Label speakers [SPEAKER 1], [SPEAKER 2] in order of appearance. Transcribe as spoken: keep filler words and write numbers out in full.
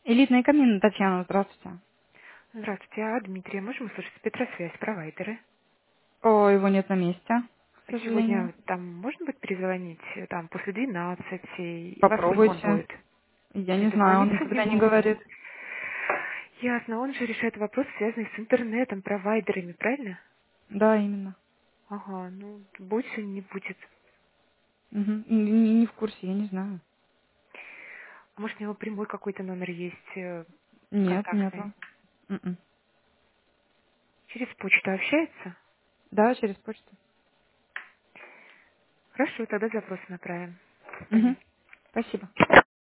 [SPEAKER 1] Элитный камин, Татьяна, здравствуйте.
[SPEAKER 2] Здравствуйте, а Дмитрия можем услышать? Петросвязь, провайдеры.
[SPEAKER 1] О, его нет на месте, к сожалению.
[SPEAKER 2] Сегодня там можно будет перезвонить э, там после двенадцати? У вас телефон
[SPEAKER 1] Попробуйте.
[SPEAKER 2] будет.
[SPEAKER 1] Я
[SPEAKER 2] Не
[SPEAKER 1] не знаю, он
[SPEAKER 2] дозвониться в
[SPEAKER 1] никогда не
[SPEAKER 2] него?
[SPEAKER 1] говорит.
[SPEAKER 2] Ясно, он же решает вопрос, связанный с интернетом, провайдерами, правильно?
[SPEAKER 1] Да, именно.
[SPEAKER 2] Ага, ну больше не будет.
[SPEAKER 1] Мгм. Не, не- не в курсе, я не знаю.
[SPEAKER 2] А может у него прямой какой-то номер есть, э,
[SPEAKER 1] Нет,
[SPEAKER 2] контактный?
[SPEAKER 1] нету. М-м.
[SPEAKER 2] Через почту общается?
[SPEAKER 1] Да, через почту.
[SPEAKER 2] Хорошо, тогда запрос направим.
[SPEAKER 1] Мгм. Спасибо.